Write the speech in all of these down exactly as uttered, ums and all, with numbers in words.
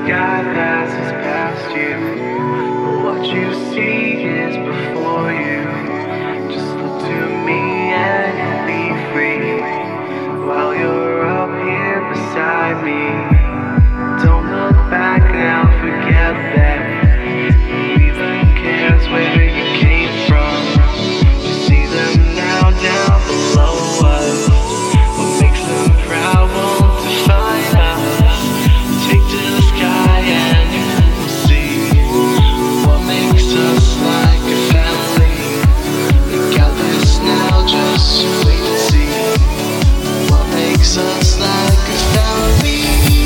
sky passes past you, but what you see is before you. Just look to me and you'll be free, while you're up here beside me. Don't look back now, forget that. Who even cares where you came from? You see them now down below us. What makes them proud won't define us. Take to the sky and you will see what makes us like a family. We got this now, just wait and see what makes us like a family.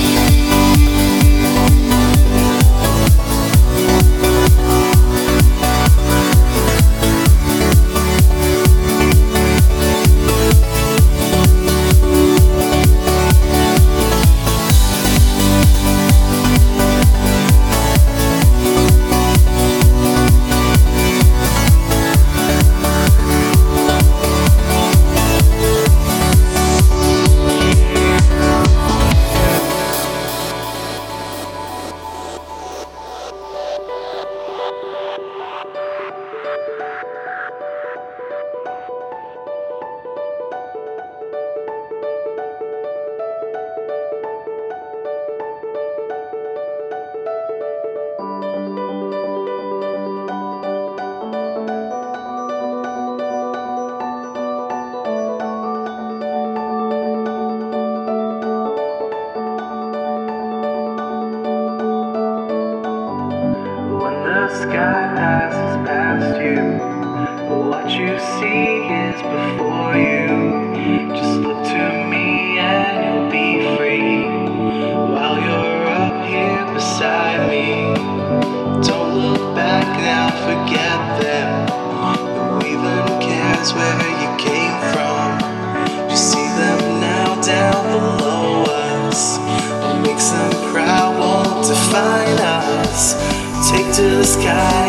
The sky passes past you, but what you see is before you. Just look to me and you'll be free, while you're up here beside me. Don't look back now, forget them. Who even cares where you came from? You see them now down below us. What makes them proud won't define us. Take to the sky